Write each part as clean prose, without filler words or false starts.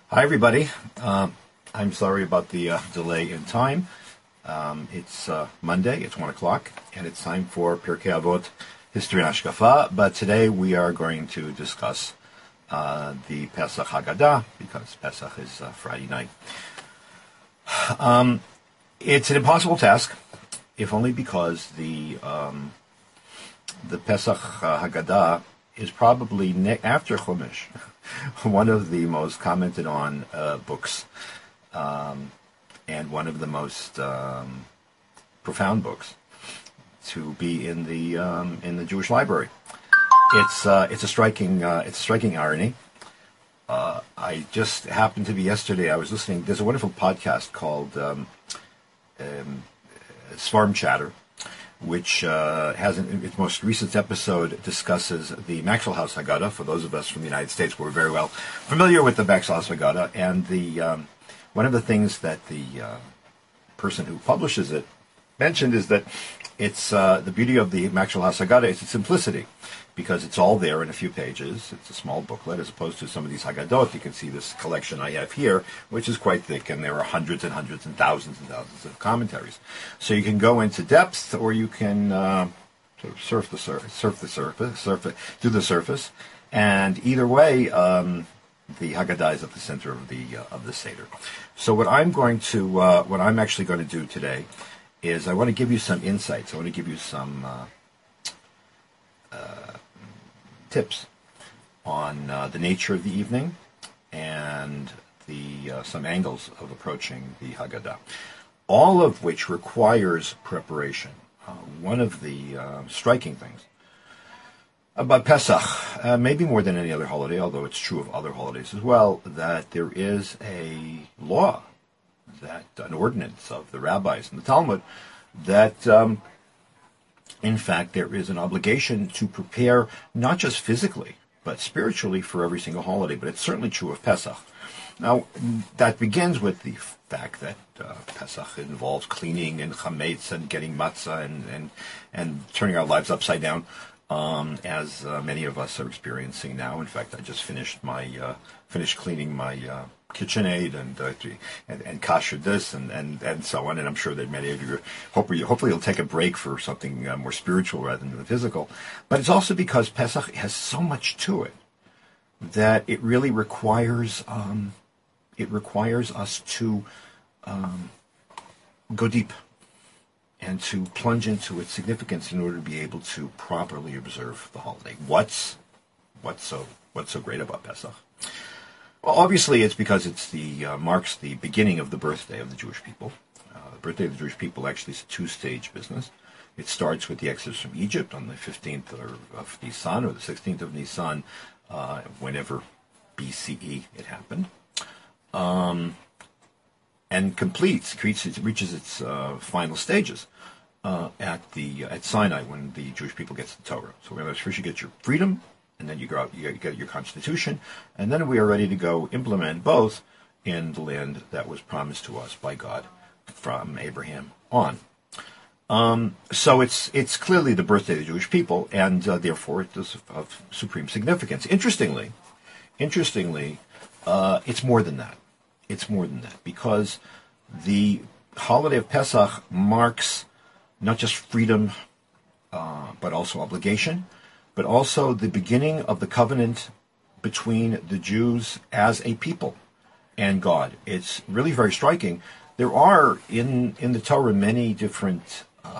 Hi, everybody. I'm sorry about the delay in time. It's Monday, it's 1 o'clock, and it's time for Pirkei Avot History and Hashkafa. But today we are going to discuss the Pesach Haggadah, because Pesach is Friday night. It's an impossible task, if only because the Pesach Haggadah is probably after Chumash, one of the most commented on books, and one of the most profound books to be in the Jewish library. It's a striking irony. I just happened to be yesterday. I was listening. There's a wonderful podcast called Svarm Chatter, which has its most recent episode discusses the Maxwell House Haggadah. For those of us from the United States, we're very well familiar with the Maxwell House Haggadah, and the one of the things that the person who publishes it mentioned is that it's the beauty of the Maxwell House Haggadah is its simplicity, because it's all there in a few pages. It's a small booklet, as opposed to some of these Haggadot. You can see this collection I have here, which is quite thick, and there are hundreds and hundreds and thousands of commentaries. So you can go into depth, or you can sort of surf the surface, do the surface, and either way, the Haggadah is at the center of the Seder. So what I'm actually going to do today is I want to give you some insights. I want to give you some tips on the nature of the evening and some angles of approaching the Haggadah, all of which requires preparation. One of the striking things about Pesach, maybe more than any other holiday, although it's true of other holidays as well, that there is a law, an ordinance of the rabbis and the Talmud, that in fact, there is an obligation to prepare not just physically, but spiritually for every single holiday. But it's certainly true of Pesach. Now, that begins with the fact that Pesach involves cleaning and chametz and getting matzah and turning our lives upside down, as many of us are experiencing now. In fact, I just finished cleaning my KitchenAid and kasher this and so on, and I'm sure that many of you hopefully you'll take a break for something more spiritual rather than the physical. But it's also because Pesach has so much to it that it really requires us to go deep and to plunge into its significance in order to be able to properly observe the holiday. What's so great about Pesach? Well, obviously, it's because it's marks the beginning of the birthday of the Jewish people. The birthday of the Jewish people actually is a two-stage business. It starts with the exodus from Egypt on the 15th of Nisan, or the 16th of Nisan, whenever BCE it happened, and reaches its final stages at Sinai, when the Jewish people gets the Torah. So first you get your freedom, and then you go out, you get your constitution, and then we are ready to go implement both in the land that was promised to us by God from Abraham on. So it's clearly the birthday of the Jewish people, and therefore it is of supreme significance. Interestingly, it's more than that. It's more than that, because the holiday of Pesach marks not just freedom, but also obligation, but also the beginning of the covenant between the Jews as a people and God. It's really very striking. There are in the Torah many different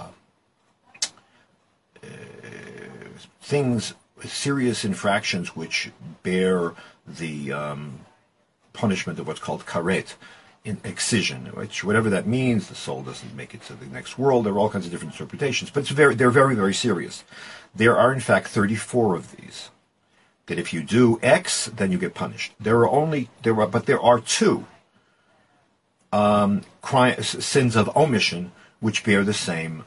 things, serious infractions which bear the punishment of what's called karet, in excision, which, whatever that means, the soul doesn't make it to the next world. There are all kinds of different interpretations, but they're very, very serious. There are, in fact, 34 of these, that if you do X, then you get punished. There are two sins of omission which bear the same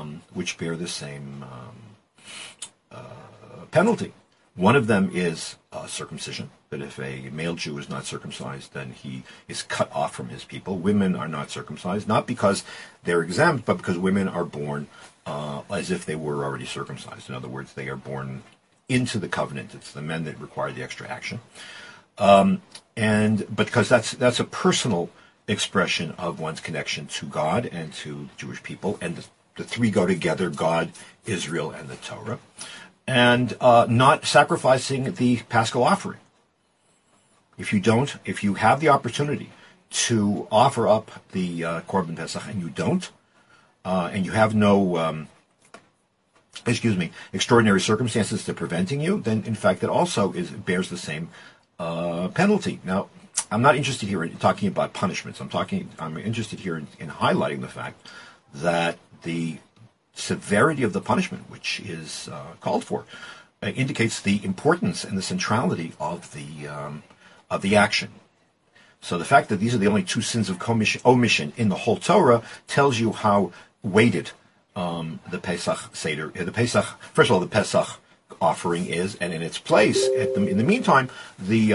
penalty. One of them is circumcision, that if a male Jew is not circumcised, then he is cut off from his people. Women are not circumcised, not because they're exempt, but because women are born as if they were already circumcised. In other words, they are born into the covenant. It's the men that require the extra action. and because that's a personal expression of one's connection to God and to the Jewish people, and the three go together: God, Israel, and the Torah, and not sacrificing the Paschal offering. If you have the opportunity to offer up the Korban Pesach and you don't, and you have no extraordinary circumstances to preventing you, then in fact it also bears the same penalty. Now, I'm not interested here in talking about punishments. I'm interested here in highlighting the fact that the severity of the punishment, which is called for, indicates the importance and the centrality of the action. So the fact that these are the only two sins of omission in the whole Torah tells you how weighted the Pesach Seder, first of all, the Pesach offering is, and in its place, in the meantime, the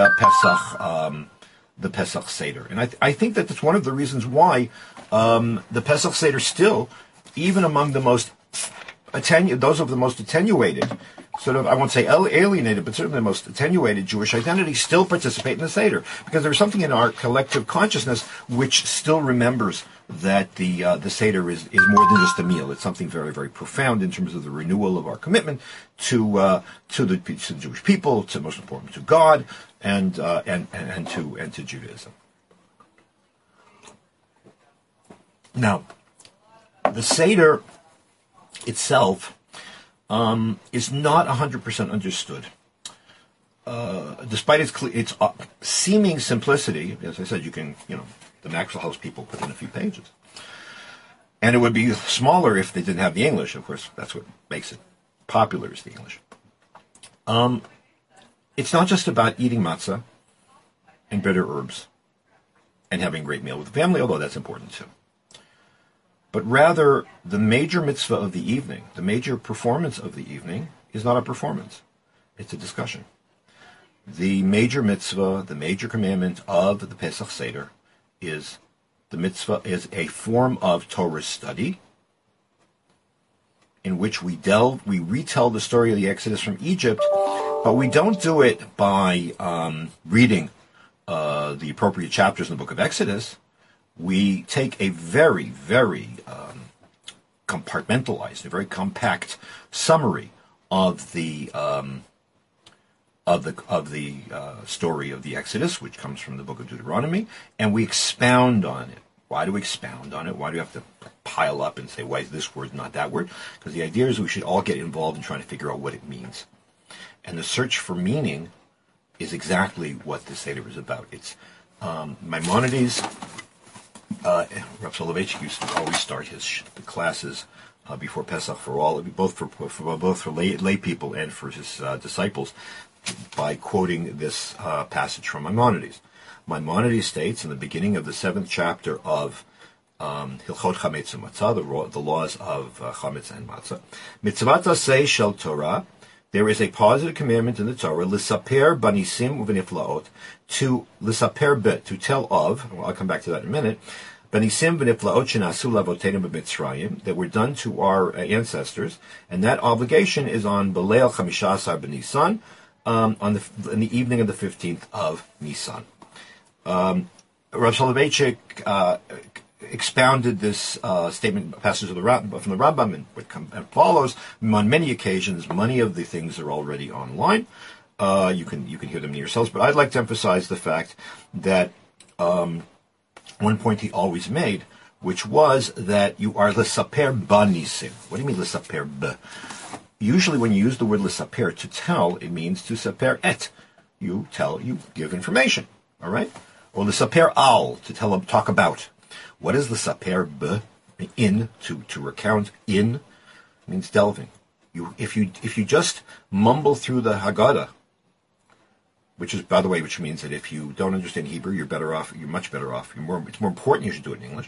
Pesach Seder. And I think that that's one of the reasons why the Pesach Seder still, even among the most those of the most attenuated, sort of, I won't say alienated, but certainly the most attenuated Jewish identity, still participate in the Seder. Because there's something in our collective consciousness which still remembers that the Seder is more than just a meal. It's something very, very profound in terms of the renewal of our commitment to the Jewish people, to, most important, to God, and to Judaism. Now, the Seder itself is not 100% understood. Despite its seeming simplicity, as I said, the Maxwell House people put in a few pages. And it would be smaller if they didn't have the English. Of course, that's what makes it popular, is the English. It's not just about eating matzah and bitter herbs and having a great meal with the family, although that's important too. But rather, the major mitzvah of the evening, the major performance of the evening, is not a performance. It's a discussion. The major mitzvah, the major commandment of the Pesach Seder is a form of Torah study in which we retell the story of the Exodus from Egypt, but we don't do it by reading the appropriate chapters in the book of Exodus. We take a very, very compartmentalized, a very compact summary of the story of the Exodus, which comes from the book of Deuteronomy, and we expound on it. Why do we expound on it? Why do we have to pile up and say, why is this word not that word? Because the idea is we should all get involved in trying to figure out what it means. And the search for meaning is exactly what the Seder is about. It's Maimonides. Rav Soloveitchik used to always start the classes before Pesach both for lay people and for his disciples, by quoting this passage from Maimonides. Maimonides states in the beginning of the 7th chapter of Hilchot Chametz and Matzah, the laws of Chametz and Matzah, Mitzvat Aseh Shel Torah, there is a positive commandment in the Torah, L'saper banisim u'v'niflaot, to tell of, well, I'll come back to that in a minute, banisim v'niflaot shenasu lavoteinu b'Mitzrayim, that were done to our ancestors, and that obligation is on Beleil Chamisha Asar b'Nisan, in the evening of the 15th of Nisan. Rav Soloveitchik expounded this statement, passage from the Rambam, and follows. On many occasions, many of the things are already online. You can hear them yourselves. But I'd like to emphasize the fact that one point he always made, which was that you are l'saper banisim. What do you mean l'saper b? Usually, when you use the word l'saper to tell, it means to saper et. You give information. All right. Or l'saper al, to talk about. What is l'saper b? In, to recount. In means delving. If you just mumble through the Haggadah, which means that if you don't understand Hebrew, you're better off. You're much better off. It's more important you should do it in English.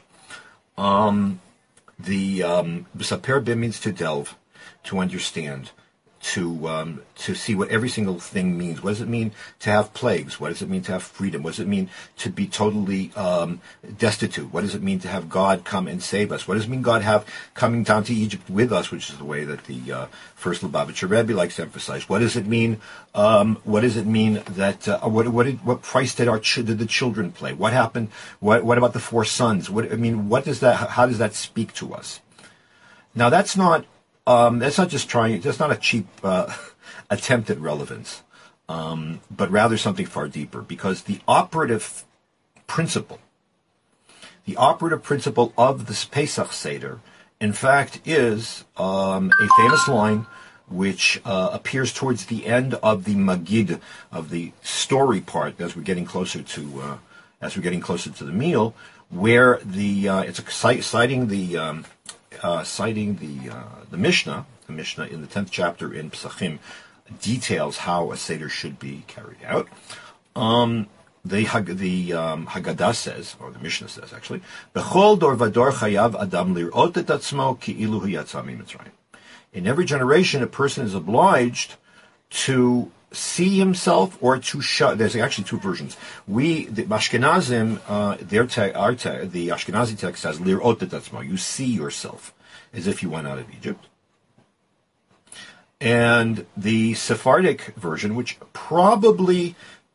The l'saper b means to delve, to understand, to see what every single thing means. What does it mean to have plagues? What does it mean to have freedom? What does it mean to be totally destitute? What does it mean to have God come and save us? What does it mean God have coming down to Egypt with us, which is the way that the first Lubavitcher Rebbe likes to emphasize? What does it mean? What does it mean that what price did the children play? What happened? What about the four sons? What does that? How does that speak to us? Now that's not just trying. That's not a cheap attempt at relevance, but rather something far deeper. Because the operative principle of this Pesach Seder, in fact, is a famous line which appears towards the end of the Magid, of the story part, as we're getting closer to the meal, where it's citing the Mishnah. The Mishnah in the 10th chapter in Pesachim details how a Seder should be carried out. The Haggadah says, or the Mishnah says actually, Bechol dor vador chayav adam lirot et atzmo ki'ilu hu yatsa miMitzrayim. In every generation, a person is obliged to see himself or to show. There's actually two versions. The Ashkenazim, the Ashkenazi text says lirot et atzmo. You see yourself as if you went out of Egypt. And the Sephardic version, which probably,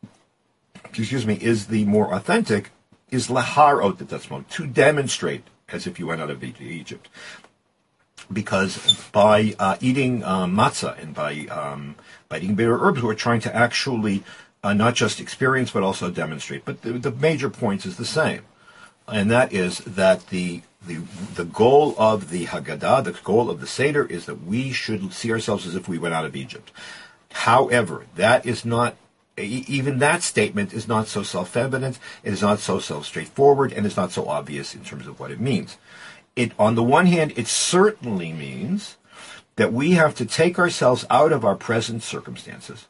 is the more authentic, is laharot et atzmo, to demonstrate as if you went out of Egypt. Because by eating matzah and by eating bitter herbs, we're trying to actually not just experience but also demonstrate. But the major point is the same, and that is that the goal of the Haggadah, the goal of the Seder, is that we should see ourselves as if we went out of Egypt. However, that is not. Even that statement is not so self-evident. It is not so straightforward, and it's not so obvious in terms of what it means. On the one hand, it certainly means that we have to take ourselves out of our present circumstances.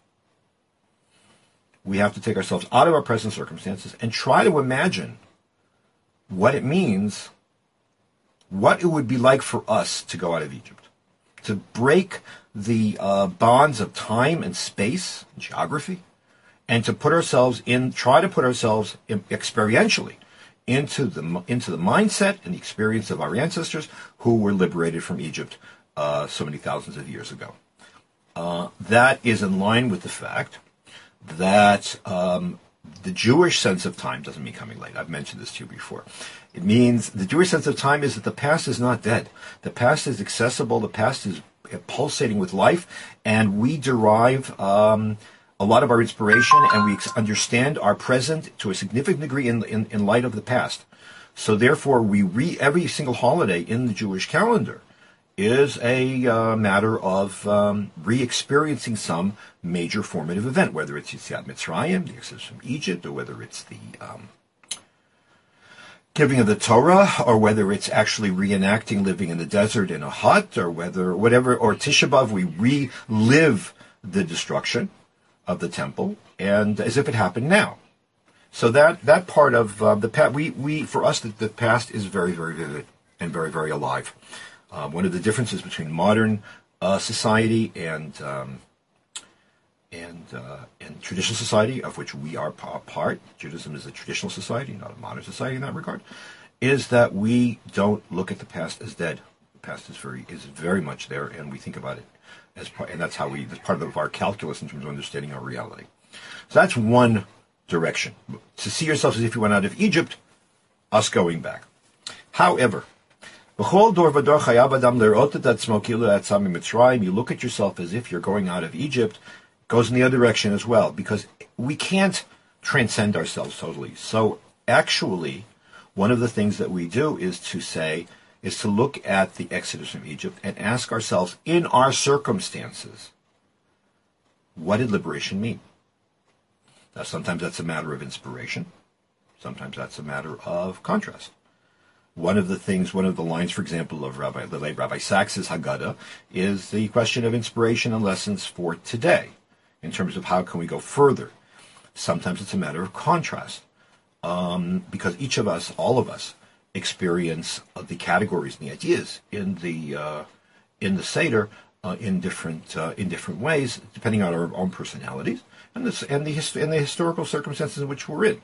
We have to take ourselves out of our present circumstances and try to imagine what it means, what it would be like for us to go out of Egypt, to break the bonds of time and space, and geography, and to try to put ourselves experientially into the mindset and the experience of our ancestors who were liberated from Egypt so many thousands of years ago. That is in line with the fact that the Jewish sense of time doesn't mean coming late. I've mentioned this to you before. It means the Jewish sense of time is that the past is not dead. The past is accessible. The past is pulsating with life, and we derive a lot of our inspiration, and we understand our present to a significant degree in light of the past. So therefore, every single holiday in the Jewish calendar is a matter of re-experiencing some major formative event, whether it's Yetziat Mitzrayim, the exodus from Egypt, or whether it's the giving of the Torah, or whether it's actually reenacting living in the desert in a hut, or or Tisha B'Av, we relive the destruction of the temple, and as if it happened now. So that part of the past, for us, the past is very, very vivid and very, very alive. One of the differences between modern society and traditional society, of which we are part, Judaism is a traditional society, not a modern society in that regard, is that we don't look at the past as dead. The past is very much there, and we think about it and that's part of our calculus in terms of understanding our reality. So that's one direction. To see yourself as if you went out of Egypt, us going back. However, you look at yourself as if you're going out of Egypt, goes in the other direction as well, because we can't transcend ourselves totally. So actually, one of the things that we do is to look at the exodus from Egypt and ask ourselves, in our circumstances, what did liberation mean? Now, sometimes that's a matter of inspiration. Sometimes that's a matter of contrast. One of the lines, for example, of the late Rabbi Sachs's Haggadah is the question of inspiration and lessons for today, in terms of how can we go further. Sometimes it's a matter of contrast, because each of us, all of us, experience the categories and the ideas in the Seder in different ways, depending on our own personalities and the historical circumstances in which we're in.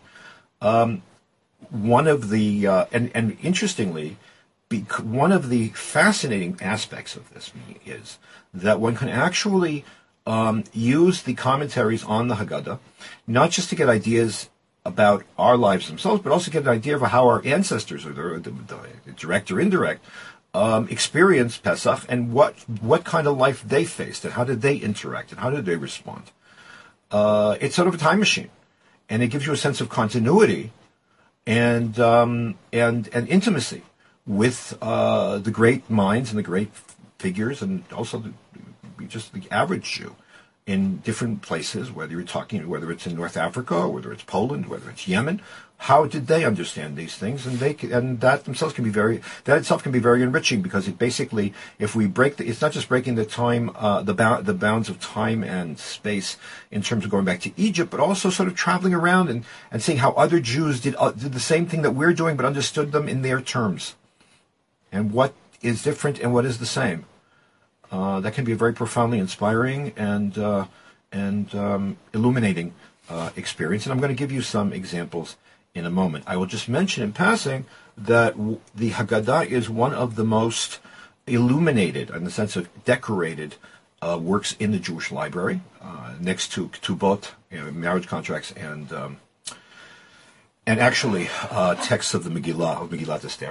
One of the and interestingly, one of the fascinating aspects of this is that one can actually use the commentaries on the Haggadah not just to get ideas about our lives themselves, but also get an idea of how our ancestors, or the direct or indirect, experienced Pesach and what kind of life they faced and how did they interact and how did they respond. It's sort of a time machine, and it gives you a sense of continuity and intimacy with the great minds and the great figures, and also just the average Jew in different places, whether it's in North Africa, whether it's Poland, whether it's Yemen. How did they understand these things? And that itself can be very enriching, because it basically, if we it's not just breaking the time, the bounds of time and space in terms of going back to Egypt, but also sort of traveling around and seeing how other Jews did the same thing that we're doing, but understood them in their terms, and what is different and what is the same. That can be a very profoundly inspiring and illuminating experience. And I'm going to give you some examples in a moment. I will just mention in passing that the Haggadah is one of the most illuminated, in the sense of decorated, works in the Jewish library, next to Ketubot, marriage contracts, and actually texts of the Megillah, of Megillat Esther.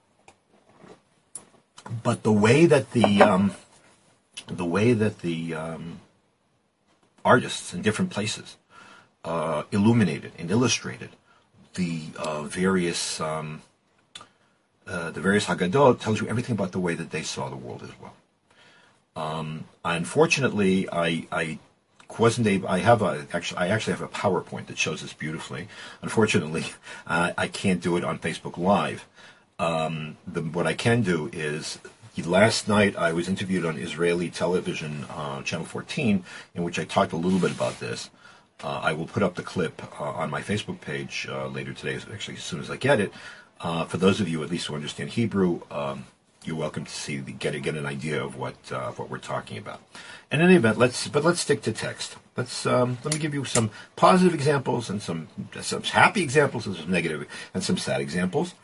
But the way that the artists in different places illuminated and illustrated the various Haggadot tells you everything about the way that they saw the world as well. Unfortunately, I wasn't able. I actually have a PowerPoint that shows this beautifully. Unfortunately, I can't do it on Facebook Live. What I can do is, last night I was interviewed on Israeli television, Channel 14, in which I talked a little bit about this. I will put up the clip on my Facebook page later today, actually as soon as I get it. For those of you at least who understand Hebrew, you're welcome to get an idea of what we're talking about. In any event, let's stick to text. Let me give you some positive examples and some happy examples and some negative and some sad examples.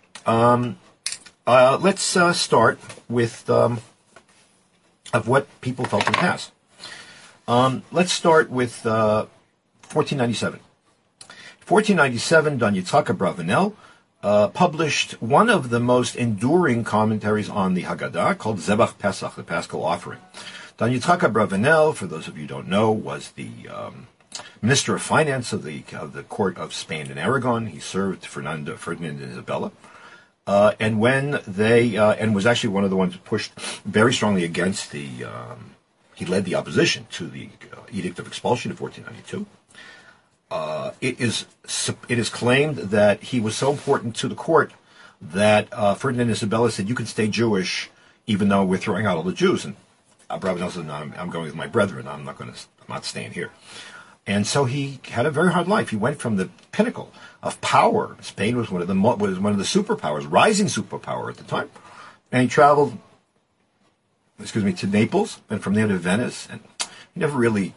Let's start with of what people felt in the past. Let's start with 1497. 1497, Dan Yitzhak Abravanel published one of the most enduring commentaries on the Haggadah, called Zebach Pesach, the Paschal Offering. Dan Yitzhak Abravanel, for those of you who don't know, was the Minister of Finance of the court of Spain and Aragon. He served Ferdinand and Isabella. And when they and was actually one of the ones who pushed very strongly against he led the opposition to the Edict of Expulsion of 1492. It is claimed that he was so important to the court that Ferdinand and Isabella said, "You can stay Jewish even though we're throwing out all the Jews." And Abravanel said, "No, I'm going with my brethren. I'm not staying here." And so he had a very hard life. He went from the pinnacle of power. Spain was one of the superpowers, rising superpower at the time, and he traveled, to Naples, and from there to Venice, and he never really,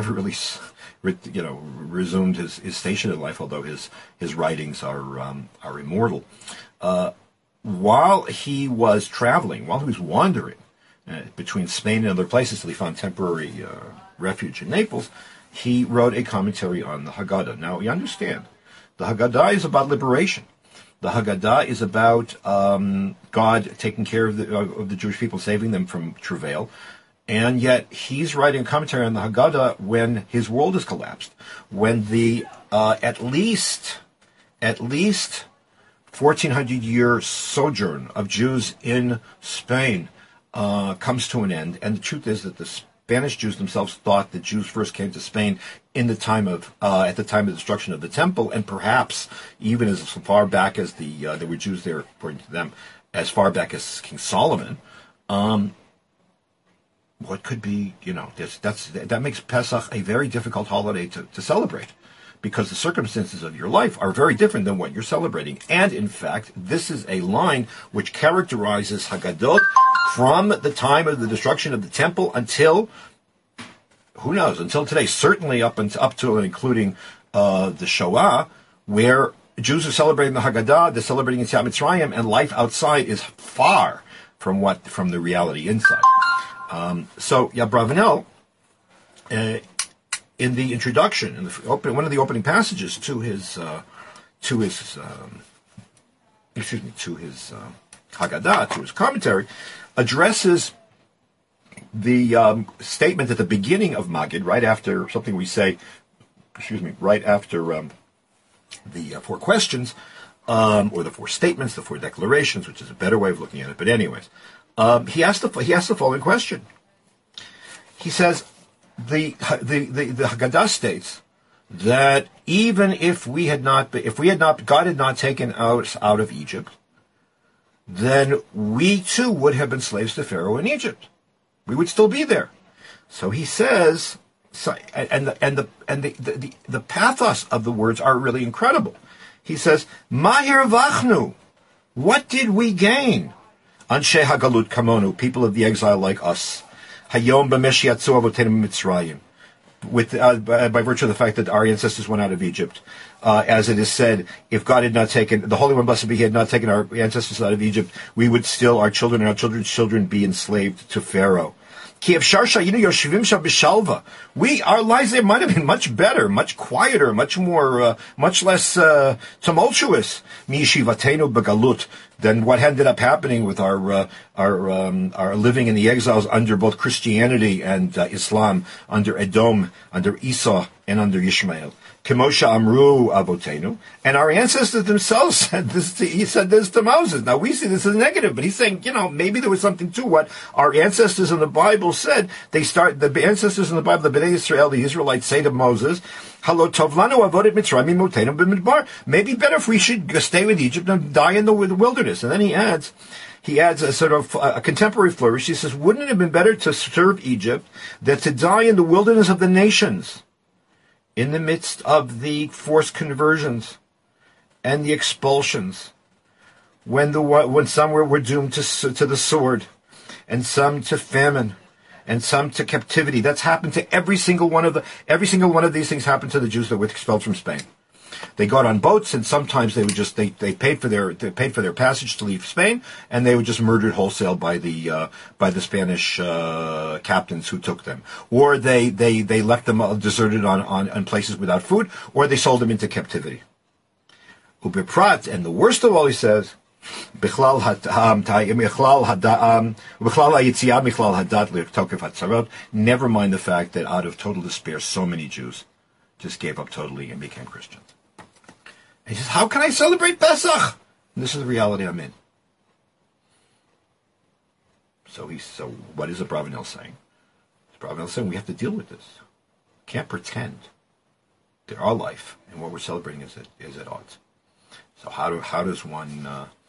resumed his station in life. Although his writings are immortal. While he was traveling, while he was wandering between Spain and other places till he found temporary refuge in Naples, he wrote a commentary on the Haggadah. Now, you understand, the Haggadah is about liberation. The Haggadah is about God taking care of the Jewish people, saving them from travail. And yet, he's writing a commentary on the Haggadah when his world has collapsed, when the at least 1,400-year sojourn of Jews in Spain comes to an end. And the truth is that the Spanish Jews themselves thought that Jews first came to Spain in the time of at the time of the destruction of the temple, and perhaps even as far back as there were Jews there, according to them, as far back as King Solomon. What could be, that makes Pesach a very difficult holiday to celebrate, because the circumstances of your life are very different than what you're celebrating. And in fact, this is a line which characterizes Haggadot from the time of the destruction of the temple until, who knows, until today, certainly up to and including the Shoah, where Jews are celebrating the Haggadah, they're celebrating Yetziat Mitzrayim, and life outside is far from the reality inside. So Abravanel, in the introduction, in one of the opening passages to his Haggadah, to his commentary, addresses the statement at the beginning of Magid, right after something we say, right after the four questions, or the four statements, the four declarations, which is a better way of looking at it. But anyways, he asked the following question. He says, the Haggadah states that even if God had not taken us out of Egypt, then we too would have been slaves to Pharaoh in Egypt. We would still be there. So he says, the pathos of the words are really incredible. He says, Mahir vachnu, what did we gain? Anshe hagalut kamonu, people of the exile like us. Hayom b'mesh yatzu avotenu mitzrayim, by virtue of the fact that our ancestors went out of Egypt. As it is said, if God had not taken, the Holy One, blessed be He, had not taken our ancestors out of Egypt, we would still, our children and our children's children, be enslaved to Pharaoh. Our lives there might have been much better, much quieter, much less tumultuous than what ended up happening with our living in the exiles under both Christianity and Islam, under Edom, under Esau, and under Ishmael. Kemosha Amru Avotenu, and our ancestors themselves said this to Moses. Now we see this as negative, but he's saying, maybe there was something to what our ancestors in the Bible said. The ancestors in the Bible, the Bnei Israel, the Israelites, say to Moses, Halo tovlanu avodet Mitzrayim imotenu b'midbar. Maybe better if we should stay with Egypt and die in the wilderness. And then he adds a sort of a contemporary flourish. He says, wouldn't it have been better to serve Egypt than to die in the wilderness of the nations, in the midst of the forced conversions and the expulsions, when some were doomed to the sword, and some to famine, and some to captivity? That's happened to every single one of these things happened to the Jews that were expelled from Spain. They got on boats, and sometimes they would just they paid for their passage to leave Spain, and they were just murdered wholesale by the Spanish captains who took them, or they left them deserted on places without food, or they sold them into captivity. Ubiprat, and the worst of all, he says, never mind the fact that out of total despair, so many Jews just gave up totally and became Christians. And he says, how can I celebrate Pesach? And this is the reality I'm in. So what is Abravanel saying? Abravanel is saying we have to deal with this. Can't pretend that our life and what we're celebrating is at odds. So how does one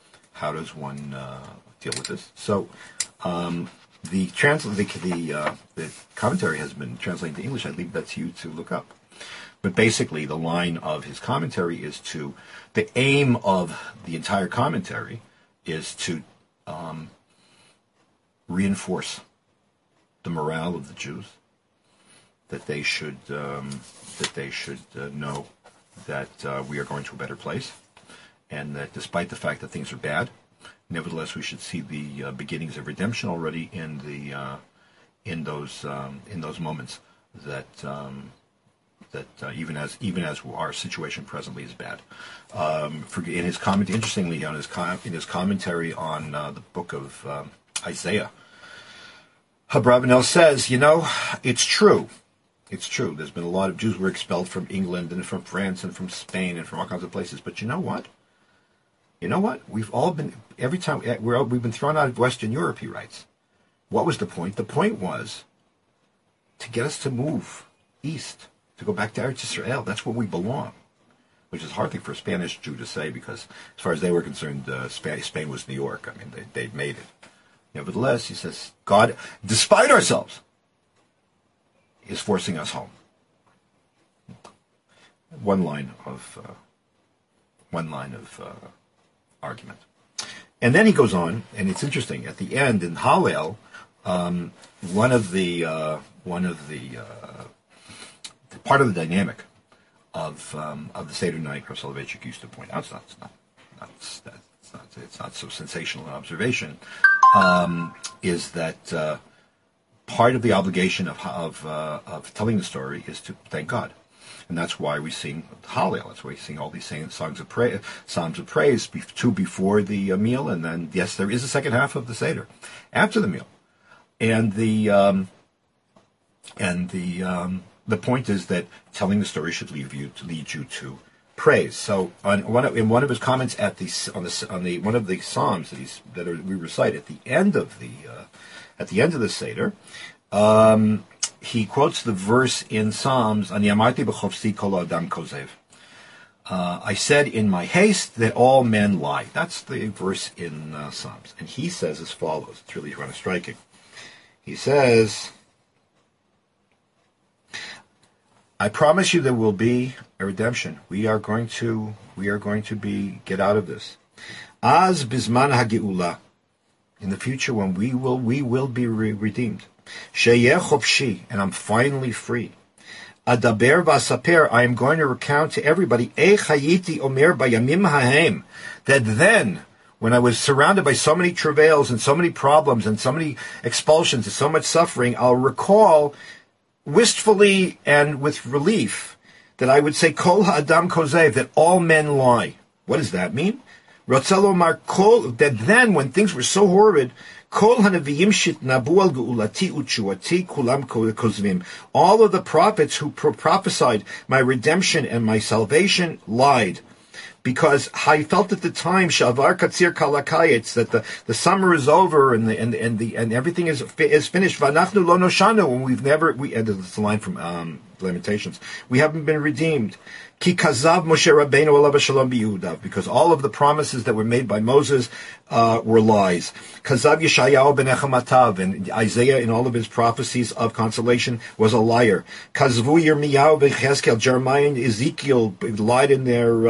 deal with this? So the commentary has been translated to English. I leave that to you to look up. But basically, the line of his commentary is the aim of the entire commentary is to reinforce the morale of the Jews, that they should know that we are going to a better place, and that despite the fact that things are bad, nevertheless we should see the beginnings of redemption already in those moments that even as our situation presently is bad. In his comment, interestingly, in his commentary on the book of Isaiah, Abravanel says, it's true. It's true. There's been a lot of Jews who were expelled from England and from France and from Spain and from all kinds of places. But you know what? We've all been, we've been thrown out of Western Europe, he writes. What was the point? The point was to get us to move east, to go back to Eretz Israel. That's where we belong, which is a hard thing for a Spanish Jew to say, because as far as they were concerned, Spain was New York. I mean, they'd made it. Nevertheless, he says, God, despite ourselves, is forcing us home. One line of argument. And then he goes on, and it's interesting. At the end in Hallel, one of the part of the dynamic of the Seder night, Rav Soloveitchik used to point out, it's not so sensational an observation, is that part of the obligation of telling the story is to thank God. And that's why we sing Hallel. That's why we sing all these songs of praise, psalms of praise, two before the meal, and then yes, there is a second half of the Seder after the meal. And the point is that telling the story should lead you to praise. So in one of his comments on one of the psalms we recite at the end of the Seder. He quotes the verse in Psalms, Ani amarti b'chofsi kol adam kozev. I said in my haste that all men lie. That's the verse in Psalms. And he says as follows. It's really kind of striking. He says, I promise you there will be a redemption. We are going to get out of this. Az bizman hageula. In the future when we will be redeemed. Sheyeh chopshi, and I'm finally free. Adaber v'asaper, I am going to recount to everybody, Eich hayiti omer bayamim hahem, that then, when I was surrounded by so many travails and so many problems and so many expulsions and so much suffering, I'll recall wistfully and with relief that I would say, Kol ha'adam kozev, that all men lie. What does that mean? Ratzelo mar kol, that then, when things were so horrid, Kol hanaviyim shitnabu al geulati u'tshuati kulam kozvim. All of the prophets who prophesied my redemption and my salvation lied. Because I felt at the time, Shavar Katsir Kalakayitz, that the summer is over and everything is finished. Vanachnu lo noshanu, and it's a line from Lamentations. We haven't been redeemed. Ki kazav Moshe Rabbeinu alav shalom biyudav, because all of the promises that were made by Moses were lies. Kazav Yeshayahu ben Echematav, and Isaiah in all of his prophecies of consolation was a liar. Kazvu Yirmiyahu ben Cheskel, Jeremiah and Ezekiel lied in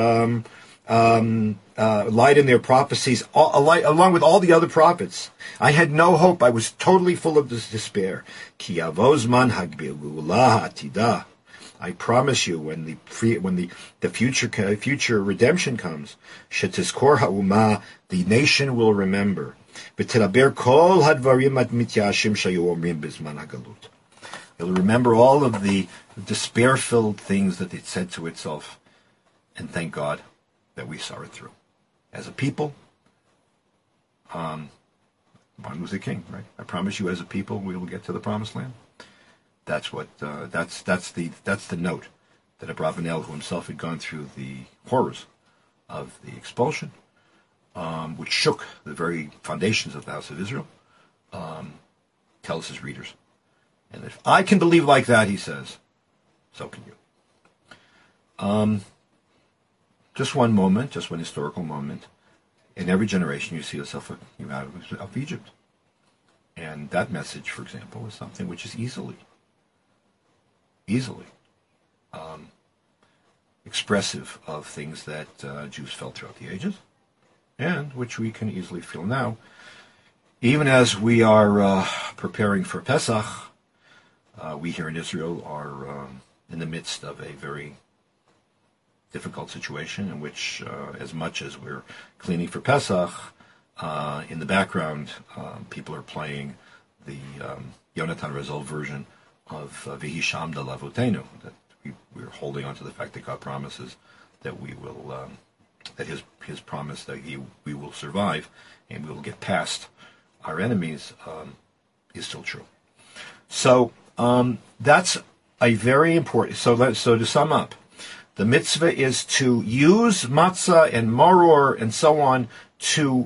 their prophecies, along with all the other prophets. I had no hope. I was totally full of this despair. Ki avozman hagbilah atidah. I promise you, when the future redemption comes, shetizkor ha'umah, the nation will remember. V'telaber kol hadvarim at mityashim shayu omrim bizman hagalut. It'll remember all of the despair-filled things that it said to itself, and thank God that we saw it through. As a people, Martin Luther King, right? I promise you, as a people, we will get to the promised land. That's what. That's the note that Abravanel, who himself had gone through the horrors of the expulsion, which shook the very foundations of the house of Israel, tells his readers. And if I can believe like that, he says, so can you. Just one moment, just one historical moment. In every generation, you see yourself out of Egypt. And that message, for example, is something which is easily expressive of things that Jews felt throughout the ages, and which we can easily feel now. Even as we are preparing for Pesach, we here in Israel are in the midst of a very difficult situation in which, as much as we're cleaning for Pesach, in the background, people are playing the Yonatan Rezol version of Vihi Shamda Lavotenu, that we're holding on to the fact that God promises that we will, that His promise that we will survive and we will get past our enemies is still true. So that's a very important. So to sum up, the mitzvah is to use matzah and maror and so on to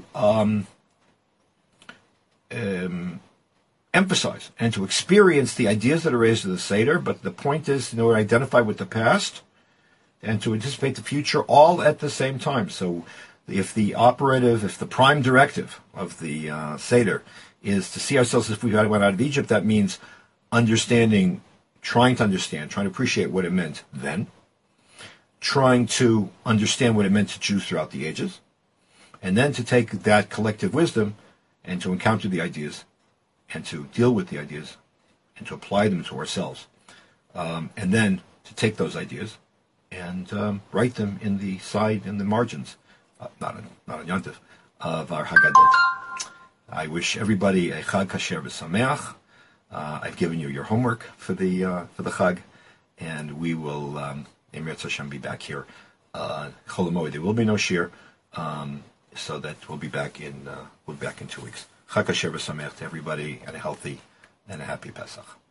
emphasize and to experience the ideas that are raised in the Seder, but the point is to identify with the past and to anticipate the future all at the same time. So if the prime directive of the Seder is to see ourselves as if we went out of Egypt, that means trying to appreciate what it meant then, trying to understand what it meant to Jews throughout the ages, and then to take that collective wisdom and to encounter the ideas and to deal with the ideas and to apply them to ourselves. And then to take those ideas and write them in the margins, not on Yontif, of our Haggadot. I wish everybody a Chag Kasher v'Sameach. I've given you your homework for the Chag, and we will, Emir Hashem, be back here. Chol Hamoed, there will be no shir, so that we'll be back in 2 weeks. Chag Kasher v'Sameach to everybody, and a healthy and a happy Pesach.